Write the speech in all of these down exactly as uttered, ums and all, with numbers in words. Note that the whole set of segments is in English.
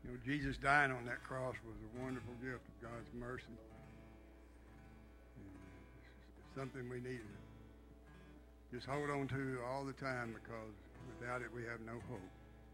You know, Jesus dying on that cross was a wonderful gift of God's mercy. And it's something we need to just hold on to all the time, because without it we have no hope.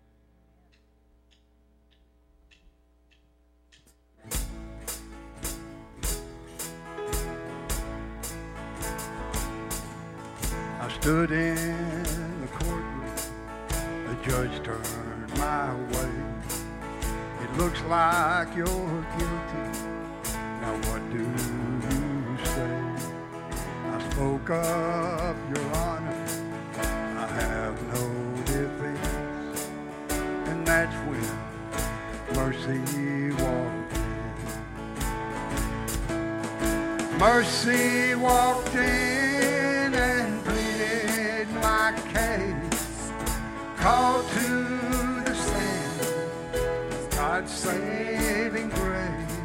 I stood in the courtroom, the judge turned my way. It looks like you're guilty, now what do you say? I spoke up, Your Honor, I have no defense. And that's when mercy walked in. Mercy walked in and pleaded my case, called to the stand God's saving grace.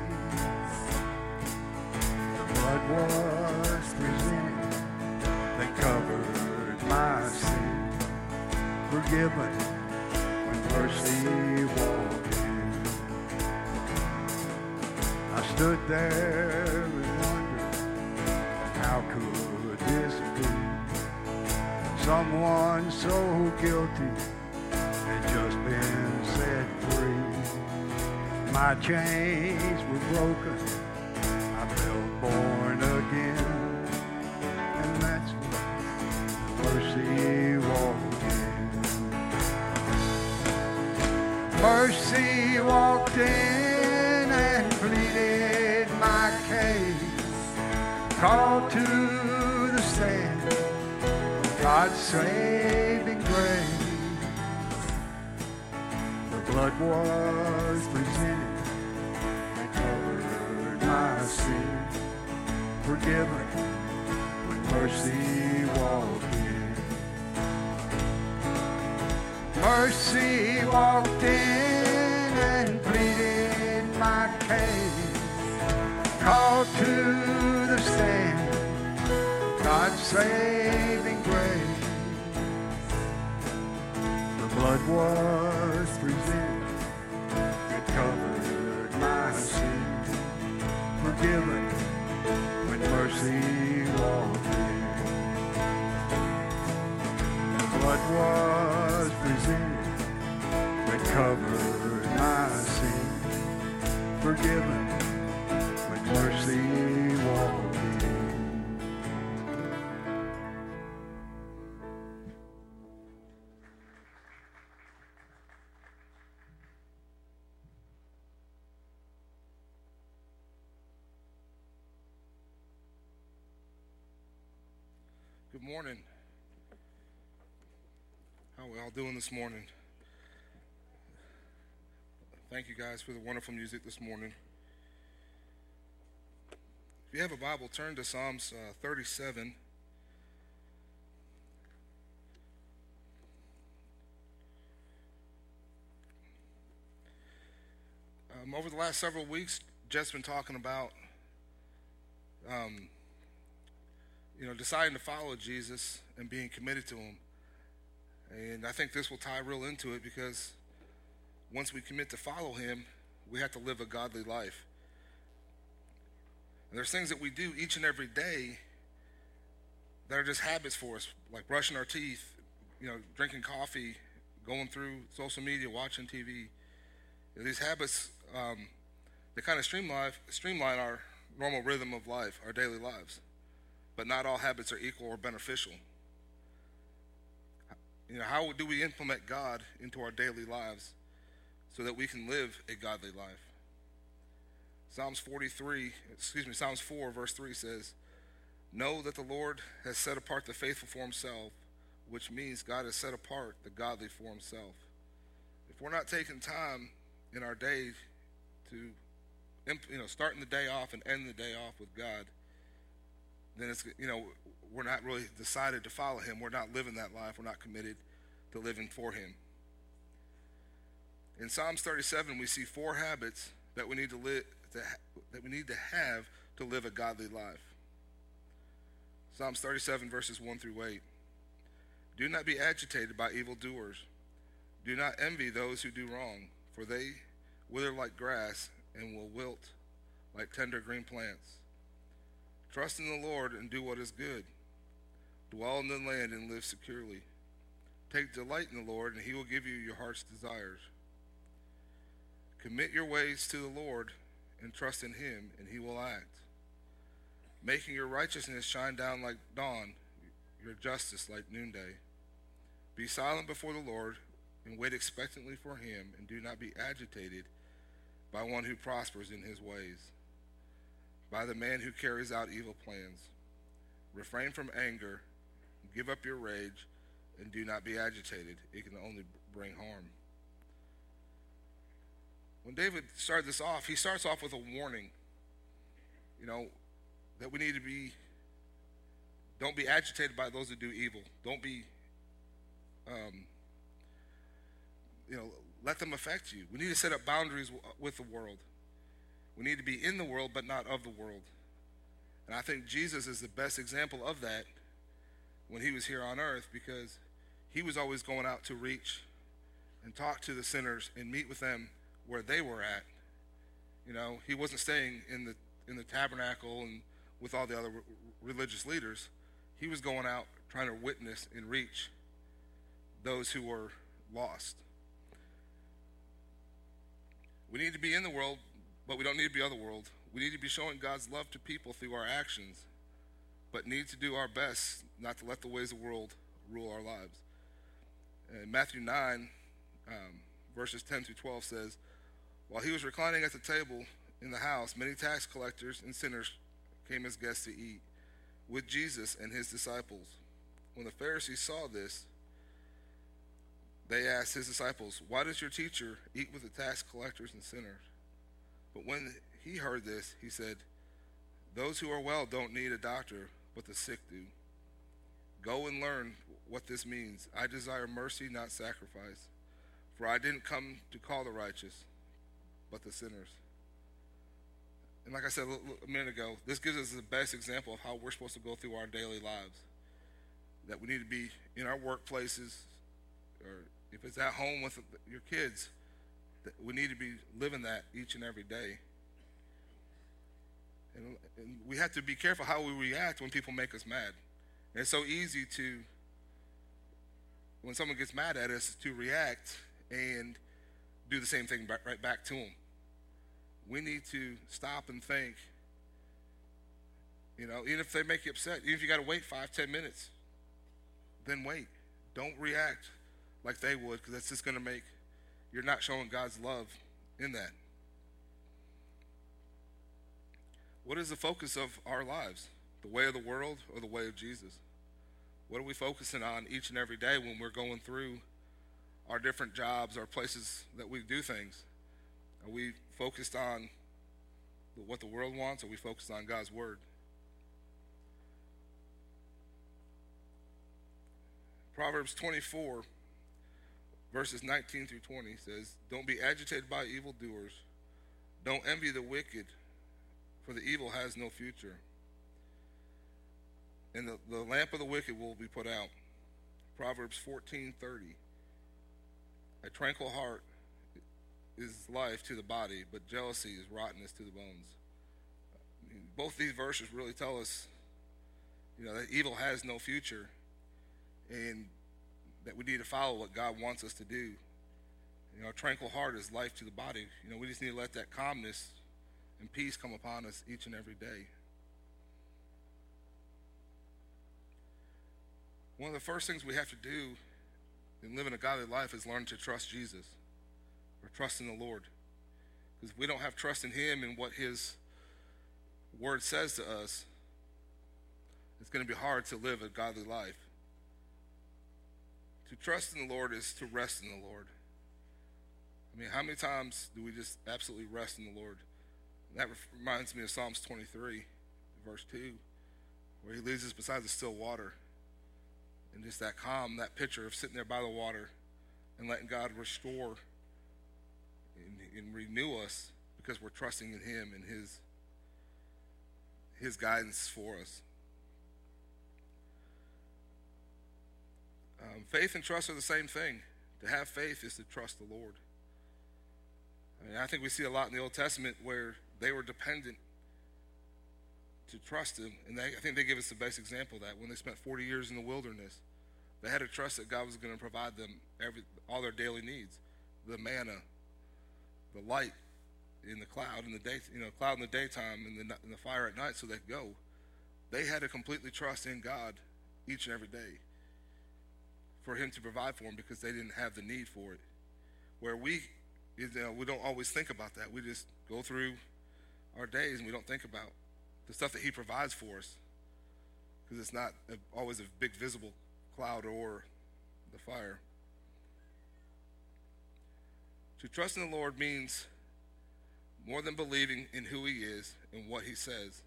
The blood was presented that covered my sin, forgiven when mercy walked in. I stood there and wondered, how could this be? Someone so guilty had just been set free. My chains were broken, I felt born again, and that's when mercy walked in. Mercy walked in and pleaded my case, called to the stand God's saving grace. The blood was presented that covered my sin, forgiven when mercy walked in. Mercy walked in and pleaded my case, called to the stand God's saving grace. The blood was presented that covered my sin, forgiven when mercy walked in. The blood was presented that covered my sin, forgiven when mercy walked in. Good morning. How are we all doing this morning? Thank you guys for the wonderful music this morning. If you have a Bible, turn to Psalms uh, thirty-seven. Um, over the last several weeks, Jeff's been talking about um, you know, deciding to follow Jesus and being committed to him. And I think this will tie real into it, because once we commit to follow him, we have to live a godly life. And there's things that we do each and every day that are just habits for us, like brushing our teeth, you know, drinking coffee, going through social media, watching T V. You know, these habits, um, they kind of streamline, streamline our normal rhythm of life, our daily lives. But not all habits are equal or beneficial. You know, how do we implement God into our daily lives so that we can live a godly life? Psalms forty-three, excuse me, Psalms four, verse three says, "Know that the Lord has set apart the faithful for himself," which means God has set apart the godly for himself. If we're not taking time in our day to, you know, starting the day off and ending the day off with God, then it's, you know, we're not really decided to follow him. We're not living that life. We're not committed to living for him. In Psalms thirty-seven, we see four habits that we need to live, that we need to have to live a godly life. Psalms thirty-seven, verses one through eight. "Do not be agitated by evildoers. Do not envy those who do wrong, for they wither like grass and will wilt like tender green plants. Trust in the Lord and do what is good. Dwell in the land and live securely. Take delight in the Lord, and he will give you your heart's desires. Commit your ways to the Lord and trust in him, and he will act, making your righteousness shine down like dawn, your justice like noonday. Be silent before the Lord and wait expectantly for him, and do not be agitated by one who prospers in his ways, by the man who carries out evil plans. Refrain from anger, give up your rage, and do not be agitated. It can only bring harm. When David started this off, he starts off with a warning, you know, that we need to be, don't be agitated by those who do evil. Don't be, um, you know, let them affect you. We need to set up boundaries with the world. We need to be in the world, but not of the world. And I think Jesus is the best example of that when he was here on earth, because he was always going out to reach and talk to the sinners and meet with them where they were at. You know, he wasn't staying in the in the tabernacle and with all the other re- religious leaders. He was going out trying to witness and reach those who were lost. We need to be in the world, but we don't need to be of the world. We need to be showing God's love to people through our actions, but need to do our best not to let the ways of the world rule our lives. And Matthew nine, um, verses ten through twelve says, while he was reclining at the table in the house, many tax collectors and sinners came as guests to eat with Jesus and his disciples. When the Pharisees saw this, they asked his disciples, why does your teacher eat with the tax collectors and sinners? But when he heard this, he said, those who are well don't need a doctor, but the sick do. Go and learn what this means. I desire mercy, not sacrifice. For I didn't come to call the righteous, but the sinners. And like I said a minute ago, this gives us the best example of how we're supposed to go through our daily lives. That we need to be in our workplaces, or if it's at home with your kids, that we need to be living that each and every day. And, and we have to be careful how we react when people make us mad. And it's so easy to, when someone gets mad at us, to react and do the same thing back, right back to them. We need to stop and think, you know, even if they make you upset, even if you got to wait five, ten minutes, then wait. Don't react like they would, because that's just going to make, you're not showing God's love in that. What is the focus of our lives? The way of the world or the way of Jesus? What are we focusing on each and every day when we're going through our different jobs, our places that we do things? Are we focused on what the world wants, or are we focused on God's word? Proverbs twenty-four, verses nineteen through twenty says, don't be agitated by evildoers. Don't envy the wicked, for the evil has no future. And the, the lamp of the wicked will be put out. Proverbs fourteen thirty. A tranquil heart is life to the body, but jealousy is rottenness to the bones. I mean, both these verses really tell us, you know, that evil has no future, and that we need to follow what God wants us to do. You know, a tranquil heart is life to the body. You know, we just need to let that calmness and peace come upon us each and every day. One of the first things we have to do in living a godly life is learn to trust Jesus, or trust in the Lord. Because if we don't have trust in him and what his word says to us, it's going to be hard to live a godly life. To trust in the Lord is to rest in the Lord. I mean, how many times do we just absolutely rest in the Lord? And that reminds me of Psalms twenty-three, verse two, where he leads us beside the still water. And just that calm, that picture of sitting there by the water and letting God restore and, and renew us, because we're trusting in him and his, his guidance for us. Um, faith and trust are the same thing. To have faith is to trust the Lord. I mean, I think we see a lot in the Old Testament where they were dependent to trust him, and they, I think they give us the best example of that when they spent forty years in the wilderness. They had to trust that God was going to provide them every all their daily needs, the manna, the light in the cloud in the day, you know, cloud in the daytime and the, and the fire at night, so they could go. They had to completely trust in God each and every day for him to provide for them because they didn't have the need for it. Where we, you know, we don't always think about that. We just go through our days and we don't think about the stuff that he provides for us because it's not a, always a big visible cloud or the fire. To trust in the Lord means more than believing in who he is and what he says.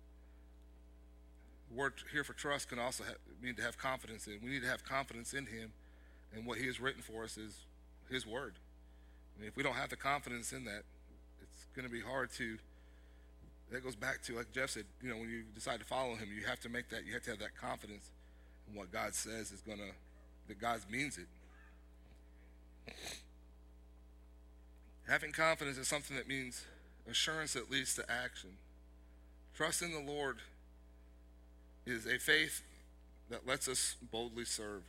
The word here for trust can also have, mean to have confidence in. We need to have confidence in him, and what he has written for us is his word. I mean, if we don't have the confidence in that, it's going to be hard to, that goes back to, like Jeff said, you know, when you decide to follow him, you have to make that, you have to have that confidence in what God says is going to, that God means it. Having confidence is something that means assurance that leads to action. Trust in the Lord is a faith that lets us boldly serve.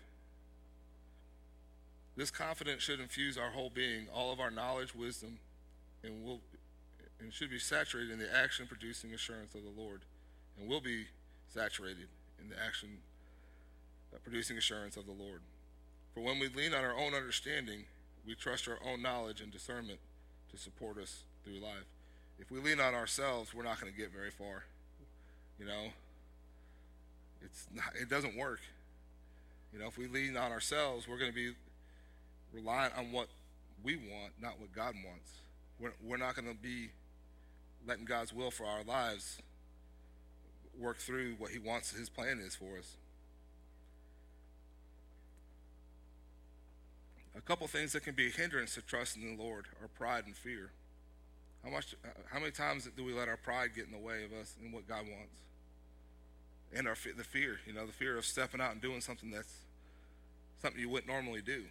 This confidence should infuse our whole being, all of our knowledge, wisdom, and will and should be saturated in the action-producing assurance of the Lord, and will be saturated in the action-producing assurance of the Lord. For when we lean on our own understanding, we trust our own knowledge and discernment to support us through life. If we lean on ourselves, we're not going to get very far. You know, it's not, it doesn't work. You know, if we lean on ourselves, we're going to be reliant on what we want, not what God wants. We're, we're not going to be letting God's will for our lives work through what he wants, his plan is for us. A couple things that can be a hindrance to trust in the Lord are pride and fear. How much, how many times do we let our pride get in the way of us and what God wants? And our the fear, you know, the fear of stepping out and doing something that's something you wouldn't normally do.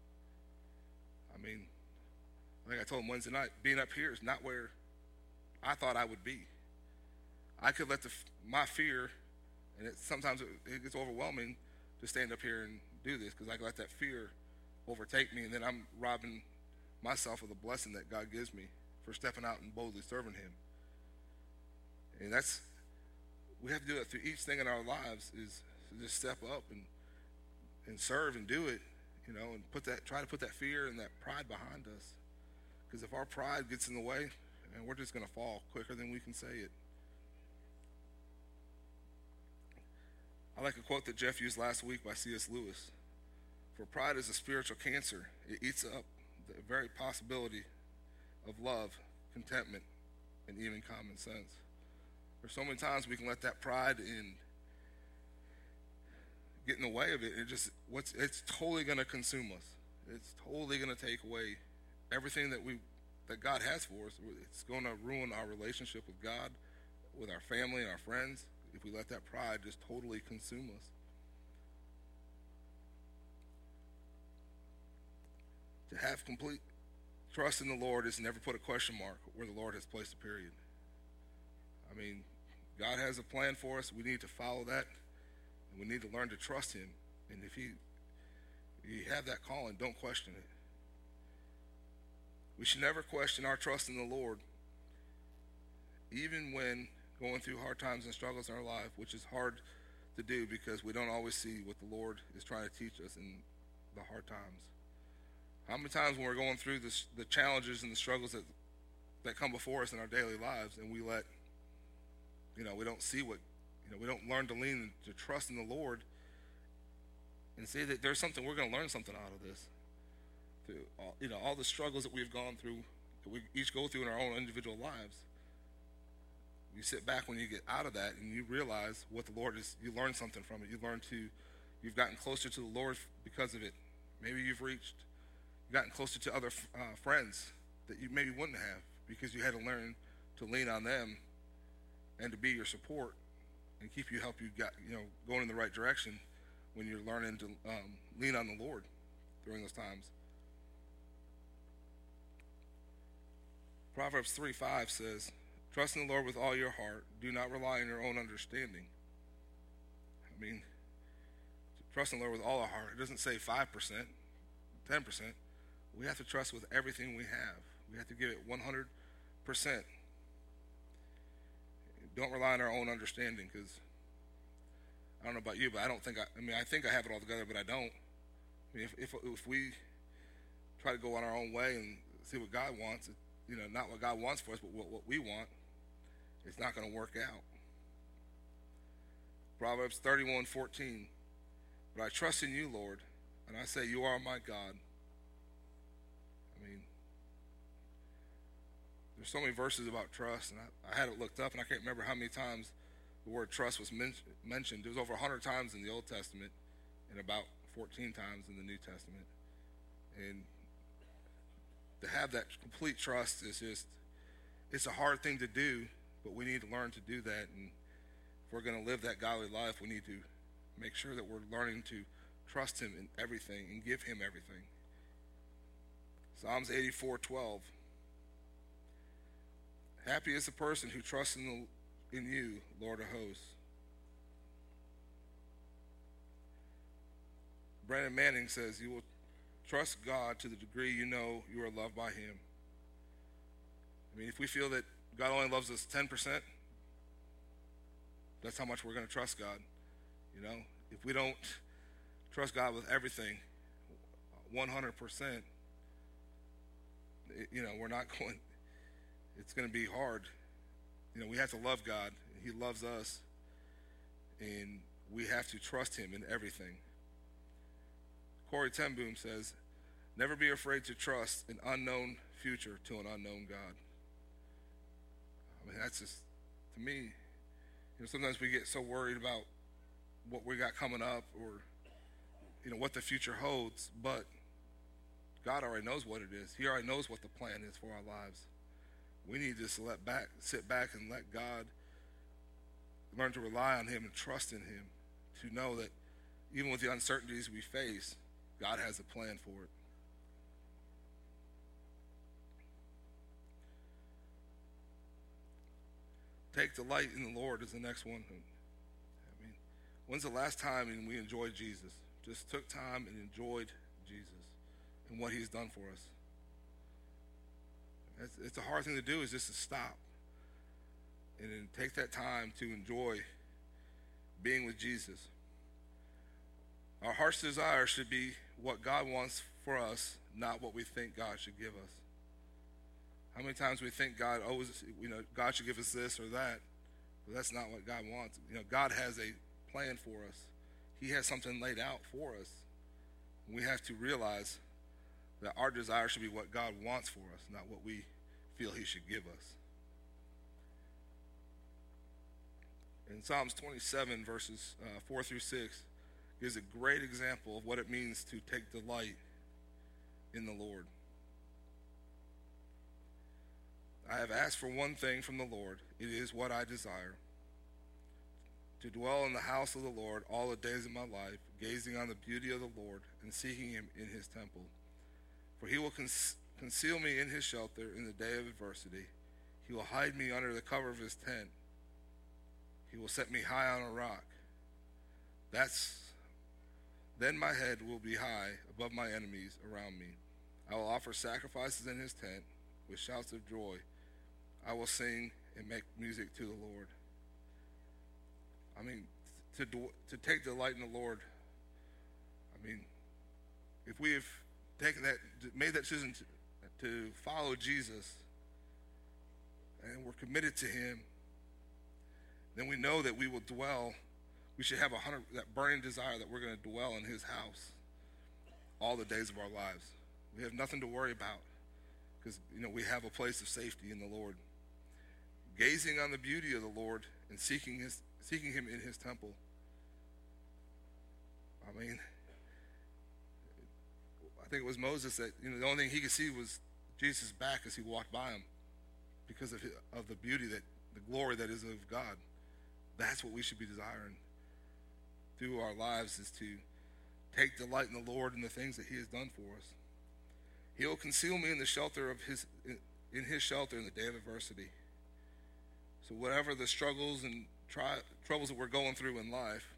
I mean, I think I told him Wednesday night, being up here is not where I thought I would be. I could let the my fear, and it, sometimes it, it gets overwhelming to stand up here and do this because I can let that fear overtake me, and then I'm robbing myself of the blessing that God gives me for stepping out and boldly serving him. And that's, we have to do that through each thing in our lives, is to just step up and and serve and do it, you know, and put that, try to put that fear and that pride behind us. Because if our pride gets in the way, and we're just going to fall quicker than we can say it. I like a quote that Jeff used last week by C S Lewis. For pride is a spiritual cancer. It eats up the very possibility of love, contentment, and even common sense. There's so many times we can let that pride in get in the way of it. It just what's it's totally going to consume us. It's totally going to take away everything that we that God has for us. It's going to ruin our relationship with God, with our family and our friends, if we let that pride just totally consume us. To have complete trust in the Lord is never put a question mark where the Lord has placed a period. I mean, God has a plan for us. We need to follow that, and we need to learn to trust him. And if he, you have that calling, don't question it. We should never question our trust in the Lord, even when going through hard times and struggles in our life, which is hard to do because we don't always see what the Lord is trying to teach us in the hard times. How many times when we're going through this, the challenges and the struggles that that come before us in our daily lives, and we let, you know, we don't see what, you know, we don't learn to lean to trust in the Lord and say that there's something, we're going to learn something out of this. Through all, you know, all the struggles that we've gone through, that we each go through in our own individual lives. You sit back when you get out of that and you realize what the Lord is, you learn something from it. You learn to, you've gotten closer to the Lord because of it. Maybe you've reached, you've gotten closer to other uh, friends that you maybe wouldn't have because you had to learn to lean on them and to be your support and keep you, help you got, you know, going in the right direction when you're learning to um, lean on the Lord during those times. Proverbs three five says, trust in the Lord with all your heart. Do not rely on your own understanding. I mean, trust in the Lord with all our heart. It doesn't say five percent, ten percent. We have to trust with everything we have. We have to give it one hundred percent. Don't rely on our own understanding, because I don't know about you, but I don't think I, I mean, I think I have it all together, but I don't. I mean, if, if, if we try to go on our own way and see what God wants, you know, not what God wants for us, but what, what we want, it's not going to work out. Proverbs thirty-one fourteen, but I trust in you, Lord, and I say, you are my God. I mean, there's so many verses about trust, and I, I had it looked up, and I can't remember how many times the word trust was men- mentioned. It was over one hundred times in the Old Testament and about fourteen times in the New Testament. And to have that complete trust is just, it's a hard thing to do, but we need to learn to do that. And if we're going to live that godly life, we need to make sure that we're learning to trust him in everything and give him everything. Psalms eighty-four twelve. Happy is the person who trusts in, the, in you, Lord of hosts. Brandon Manning says, you will trust God to the degree you know you are loved by him. I mean, if we feel that God only loves us ten percent, that's how much we're going to trust God. You know, if we don't trust God with everything, one hundred percent, it, you know, we're not going, it's going to be hard. You know, we have to love God. He loves us, and we have to trust him in everything. Corey ten Boom says, never be afraid to trust an unknown future to an unknown God. I mean, that's just, to me, you know, sometimes we get so worried about what we got coming up, or, you know, what the future holds, but God already knows what it is. He already knows what the plan is for our lives. We need to just let back, sit back and let God, learn to rely on him and trust in him, to know that even with the uncertainties we face, God has a plan for it. Take delight in the Lord is the next one. I mean, when's the last time we enjoyed Jesus? Just took time and enjoyed Jesus and what he's done for us. It's, it's a hard thing to do, is just to stop and then take that time to enjoy being with Jesus. Our heart's desire should be what God wants for us, not what we think God should give us. How many times we think God owes, you know, God should give us this or that, but that's not what God wants. You know, God has a plan for us. He has something laid out for us. We have to realize that our desire should be what God wants for us, not what we feel he should give us. In Psalms twenty-seven, verses uh, four through six, gives a great example of what it means to take delight in the Lord. I have asked for one thing from the Lord. It is what I desire, to dwell in the house of the Lord all the days of my life, gazing on the beauty of the Lord and seeking him in his temple. For he will con- conceal me in his shelter in the day of adversity. He will hide me under the cover of his tent. He will set me high on a rock. That's Then my head will be high above my enemies around me. I will offer sacrifices in his tent with shouts of joy. I will sing and make music to the Lord. I mean, to to take delight in the Lord. I mean, if we have taken that, made that decision to, to follow Jesus, and we're committed to him, then we know that we will dwell. We should have a hundred, that burning desire that we're going to dwell in his house all the days of our lives. We have nothing to worry about, because, you know, we have a place of safety in the Lord. Gazing on the beauty of the Lord and seeking his, seeking him in his temple. I mean, I think it was Moses that, you know, the only thing he could see was Jesus' back as he walked by him, because of his, of the beauty, that the glory that is of God. That's what we should be desiring through our lives, is to take delight in the Lord and the things that he has done for us. He will conceal me in the shelter of his in his shelter in the day of adversity. So whatever the struggles and tri- troubles that we're going through in life,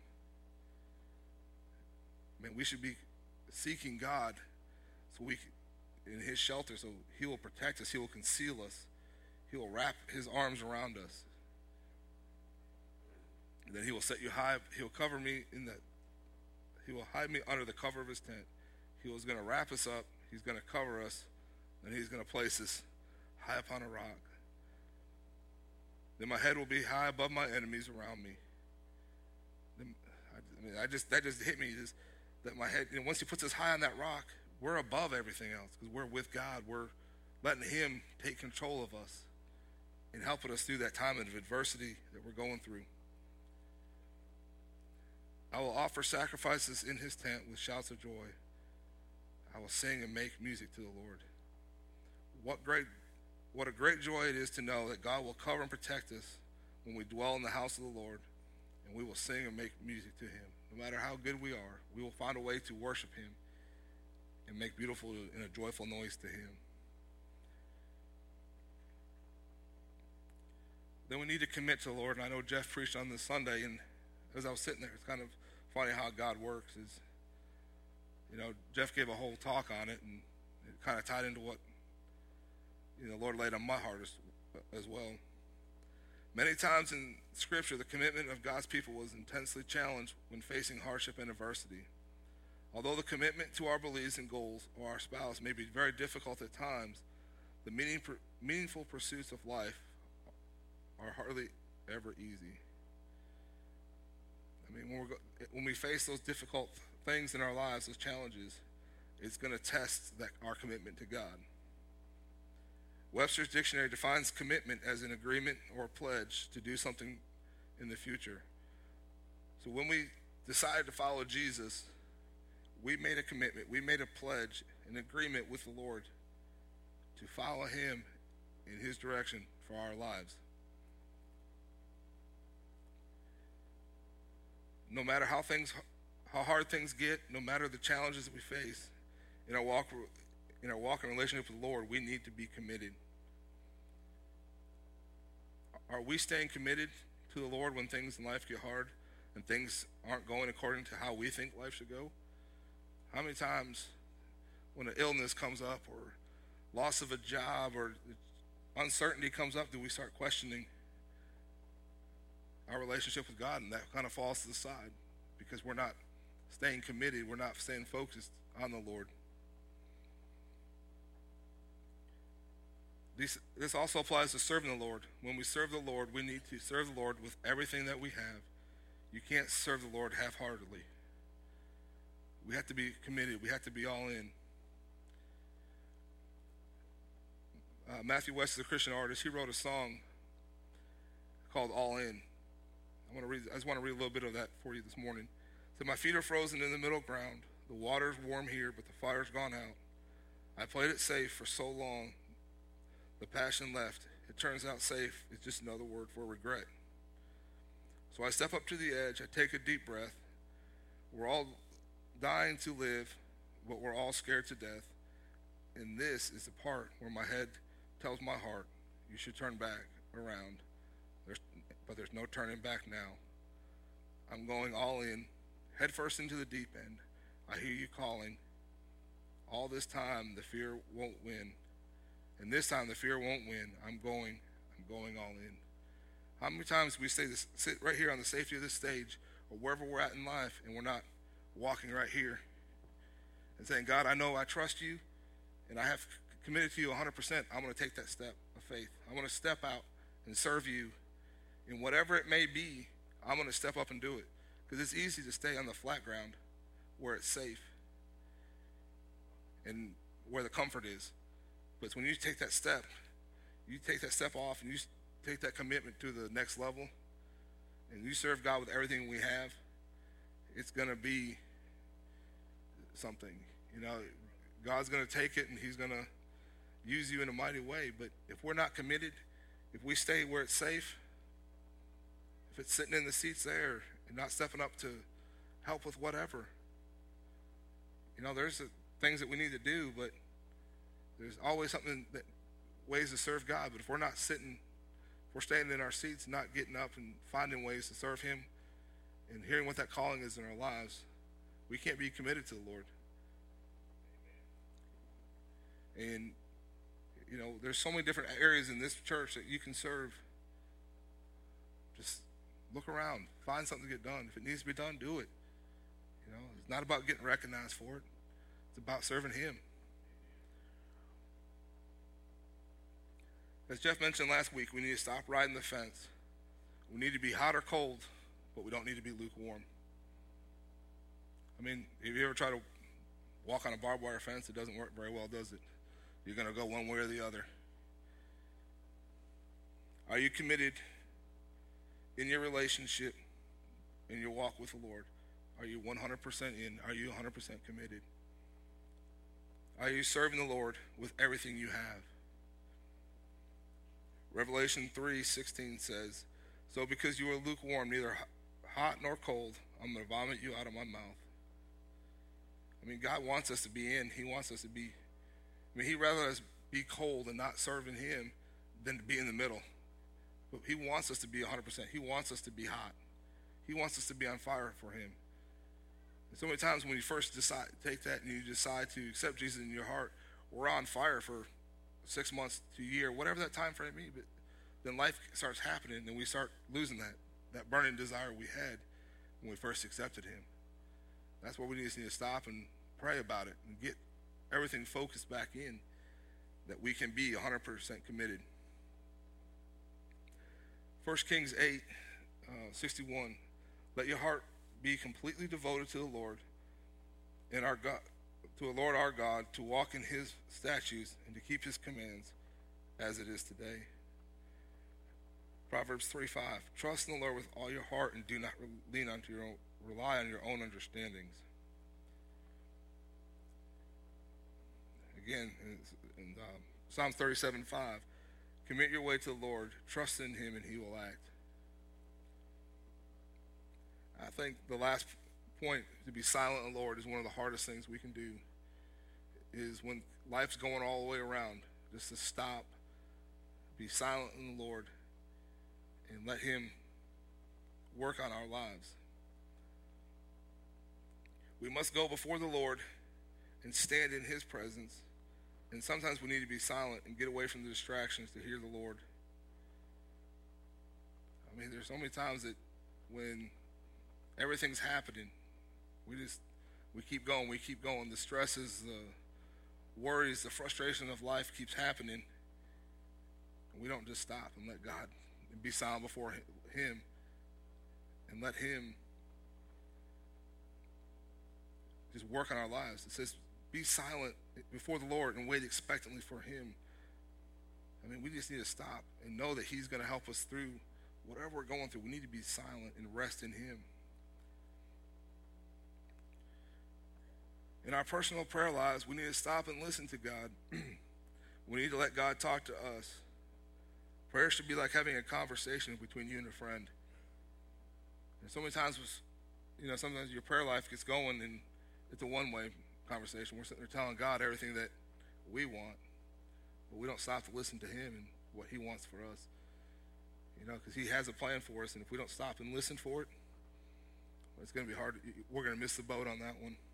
man, we should be seeking God so we can, in his shelter, so he will protect us, he will conceal us, he will wrap his arms around us. And then he will set you high, he'll cover me in the, he will hide me under the cover of his tent. He was going to wrap us up, he's going to cover us, and he's going to place us high upon a rock. Then my head will be high above my enemies around me. Then, I, I mean, I just that just hit me. Just, that my head, you know, once he puts us high on that rock, we're above everything else because we're with God. We're letting him take control of us and helping us through that time of adversity that we're going through. I will offer sacrifices in his tent with shouts of joy. I will sing and make music to the Lord. What great, what a great joy it is to know that God will cover and protect us when we dwell in the house of the Lord, and we will sing and make music to him. No matter how good we are, we will find a way to worship him and make beautiful and a joyful noise to him. Then we need to commit to the Lord, and I know Jeff preached on this Sunday, and as I was sitting there, it's kind of funny how God works. Is, you know, Jeff gave a whole talk on it, and it kind of tied into what, you know, the Lord laid on my heart as, as well. Many times in Scripture, the commitment of God's people was intensely challenged when facing hardship and adversity. Although the commitment to our beliefs and goals or our spouse may be very difficult at times, the meaning, meaningful pursuits of life are hardly ever easy. I mean, when, we're, when we face those difficult things in our lives, those challenges, it's going to test that, our commitment to God. Webster's Dictionary defines commitment as an agreement or a pledge to do something in the future. So when we decided to follow Jesus, we made a commitment, we made a pledge, an agreement with the Lord to follow him in his direction for our lives. No matter how things, how hard things get, no matter the challenges that we face in our walk, in our walk and relationship with the Lord, we need to be committed. Are we staying committed to the Lord when things in life get hard and things aren't going according to how we think life should go? How many times when an illness comes up or loss of a job or uncertainty comes up do we start questioning our relationship with God, and that kind of falls to the side because we're not staying committed, we're not staying focused on the Lord. This, this also applies to serving the Lord. When we serve the Lord, we need to serve the Lord with everything that we have. You can't serve the Lord half-heartedly. We have to be committed. We have to be all in. Uh, Matthew West is a Christian artist. He wrote a song called All In. I want to read. I just want to read a little bit of that for you this morning. It said, my feet are frozen in the middle ground. The water's warm here, but the fire's gone out. I played it safe for so long. The passion left. It turns out safe is just another word for regret. So I step up to the edge. I take a deep breath. We're all dying to live, but we're all scared to death. And this is the part where my head tells my heart, you should turn back around. There's, but there's no turning back now. I'm going all in, head first into the deep end. I hear you calling. All this time, the fear won't win. And this time, the fear won't win. I'm going. I'm going all in. How many times we say this, sit right here on the safety of this stage or wherever we're at in life, and we're not walking right here and saying, God, I know I trust you, and I have committed to you one hundred percent. I'm going to take that step of faith. I'm going to step out and serve you. And whatever it may be, I'm going to step up and do it. Because it's easy to stay on the flat ground where it's safe and where the comfort is. But when you take that step, you take that step off and you take that commitment to the next level and you serve God with everything we have, it's going to be something. You know, God's going to take it and he's going to use you in a mighty way. But if we're not committed, if we stay where it's safe, if it's sitting in the seats there and not stepping up to help with whatever, you know, there's things that we need to do, but there's always something that ways to serve God, but if we're not sitting, if we're staying in our seats, not getting up and finding ways to serve him and hearing what that calling is in our lives, we can't be committed to the Lord. And, you know, there's so many different areas in this church that you can serve. Just look around, find something to get done. If it needs to be done, do it. You know, it's not about getting recognized for it. It's about serving him. As Jeff mentioned last week, we need to stop riding the fence. We need to be hot or cold, but we don't need to be lukewarm. I mean, if you ever try to walk on a barbed wire fence, it doesn't work very well, does it? You're going to go one way or the other. Are you committed in your relationship, in your walk with the Lord? Are you one hundred percent in? Are you one hundred percent committed? Are you serving the Lord with everything you have? Revelation three sixteen says, "So because you are lukewarm, neither hot nor cold, I'm going to vomit you out of my mouth." I mean, God wants us to be in. He wants us to be, I mean, he'd rather us be cold and not serving him than to be in the middle. But he wants us to be one hundred percent. He wants us to be hot. He wants us to be on fire for him. And so many times when you first decide, take that and you decide to accept Jesus in your heart, we're on fire for six months to a year, whatever that time frame may be. But then life starts happening and we start losing that, that burning desire we had when we first accepted him. That's where we just need to stop and pray about it and get everything focused back in, that we can be one hundred percent committed. First Kings eight, uh, sixty-one, "Let your heart be completely devoted to the Lord and our God, to the Lord our God, to walk in his statutes and to keep his commands as it is today." Proverbs three five, "Trust in the Lord with all your heart and do not lean onto your own, rely on your own understandings." Again, in, in um, Psalms thirty-seven five, "Commit your way to the Lord, trust in him, and he will act." I think the last point, to be silent in the Lord, is one of the hardest things we can do. Is when life's going all the way around, just to stop, be silent in the Lord, and let him work on our lives. We must go before the Lord and stand in his presence. And sometimes we need to be silent and get away from the distractions to hear the Lord. I mean, there's so many times that when everything's happening, we just, we keep going, we keep going. The stresses, the worries, the frustration of life keeps happening. And we don't just stop and let God, and be silent before him and let him just work on our lives. It says, be silent before the Lord and wait expectantly for him. I mean, we just need to stop and know that he's going to help us through whatever we're going through. We need to be silent and rest in him. In our personal prayer lives, we need to stop and listen to God. We need to let God talk to us. Prayer should be like having a conversation between you and a friend. And so many times, you know, sometimes your prayer life gets going and it's a one-way conversation. We're sitting there telling God everything that we want, but we don't stop to listen to him and what he wants for us. You know, because he has a plan for us, and if we don't stop and listen for it, well, it's going to be hard. We're going to miss the boat on that one.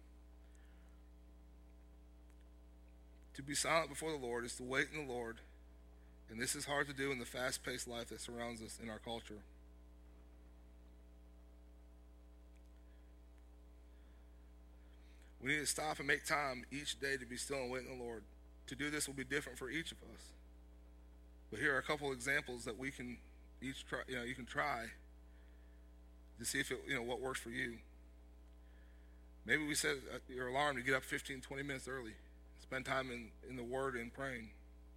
To be silent before the Lord is to wait in the Lord, and this is hard to do in the fast-paced life that surrounds us in our culture. We need to stop and make time each day to be still and wait in the Lord. To do this will be different for each of us. But here are a couple examples that we can each try, you know, you can try to see if it, you know, what works for you. Maybe we set your alarm to get up fifteen, twenty minutes early. Spend time in, in the Word and praying.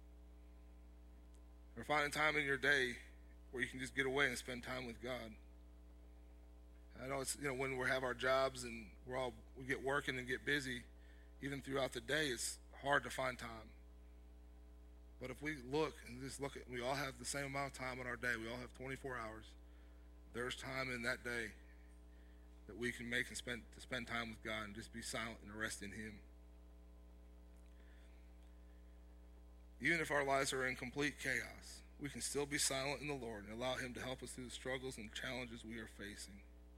Or finding time in your day where you can just get away and spend time with God. I know it's, you know, when we have our jobs and we're all, we get working and get busy, even throughout the day, it's hard to find time. But if we look and just look at, we all have the same amount of time in our day. We all have twenty-four hours. There's time in that day that we can make and spend to spend time with God and just be silent and rest in him. Even if our lives are in complete chaos, we can still be silent in the Lord and allow him to help us through the struggles and challenges we are facing.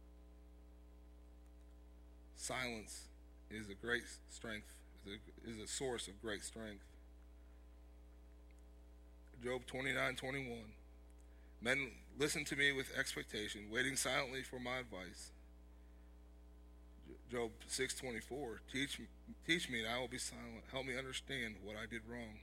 Silence is a great strength, is a, is a source of great strength. Job twenty-nine twenty-one. Men, listen to me with expectation, waiting silently for my advice. Job six twenty-four. Teach, teach me and I will be silent. Help me understand what I did wrong.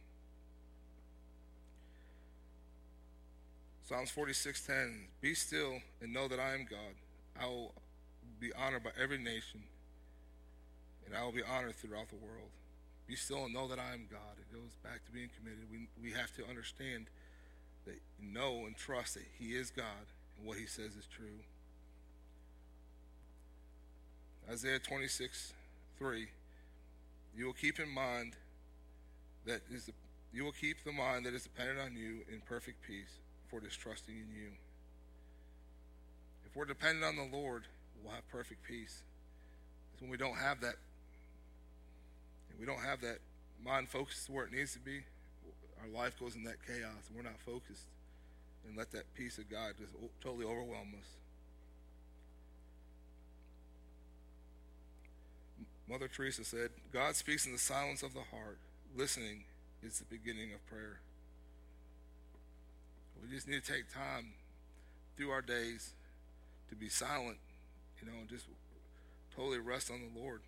Psalms forty-six ten. Be still and know that I am God. I will be honored by every nation, and I will be honored throughout the world. Be still and know that I am God. It goes back to being committed. We, we have to understand that, know and trust that he is God and what he says is true. Isaiah twenty-six three. You will keep in mind that is the, you will keep the mind that is dependent on you in perfect peace, for it is trusting in you. If we're dependent on the Lord, we'll have perfect peace. It's when we don't have that, we don't have that mind focused where it needs to be, our life goes in that chaos, and we're not focused, and let that peace of God just totally overwhelm us. Mother Teresa said, God speaks in the silence of the heart. Listening is the beginning of prayer. We just need to take time through our days to be silent, you know, and just totally rest on the Lord.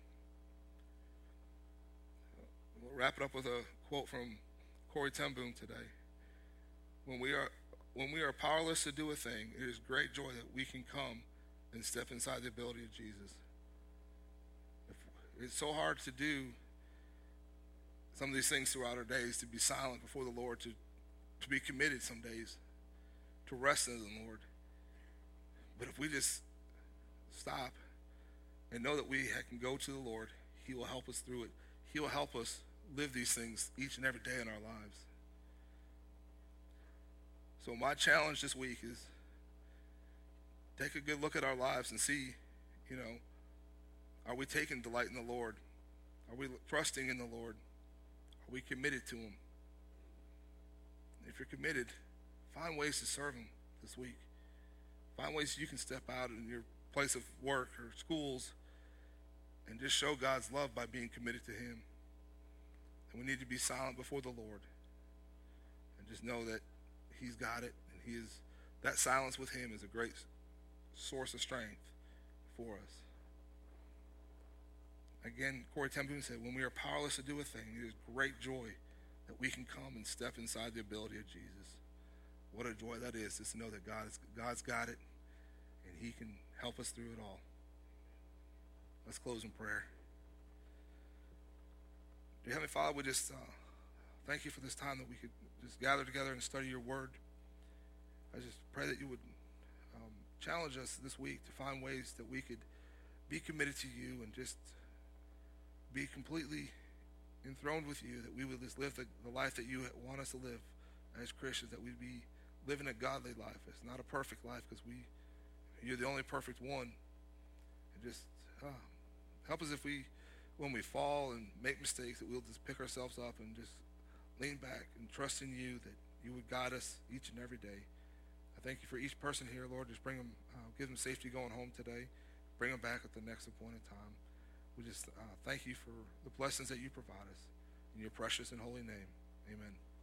We'll wrap it up with a quote from Corrie ten Boom today. When we are when we are powerless to do a thing, it is great joy that we can come and step inside the ability of Jesus. If it's so hard to do some of these things throughout our days, to be silent before the Lord, to, to be committed some days, to rest in the Lord. But if we just stop and know that we can go to the Lord, he will help us through it. He will help us live these things each and every day in our lives. So my challenge this week is take a good look at our lives and see, you know, are we taking delight in the Lord? Are we trusting in the Lord? Are we committed to him? If you're committed, find ways to serve him this week. Find ways you can step out in your place of work or schools and just show God's love by being committed to him. And we need to be silent before the Lord and just know that he's got it, and he is, that silence with him is a great source of strength for us. Again, Corrie ten Boom said, when we are powerless to do a thing, it is great joy that we can come and step inside the ability of Jesus. What a joy that is, just to know that God is, God's got it, and he can help us through it all. Let's close in prayer. Dear Heavenly Father, we just uh, thank you for this time that we could just gather together and study your word. I just pray that you would um, challenge us this week to find ways that we could be committed to you and just be completely enthroned with you, that we would just live the, the life that you want us to live as Christians, that we'd be living a godly life. It's not a perfect life because we, you're the only perfect one. And just uh, help us if we, when we fall and make mistakes, that we'll just pick ourselves up and just lean back and trust in you, that you would guide us each and every day. I thank you for each person here, Lord. Just bring them, uh, give them safety going home today. Bring them back at the next appointed time. We just uh, thank you for the blessings that you provide us. In your precious and holy name, amen.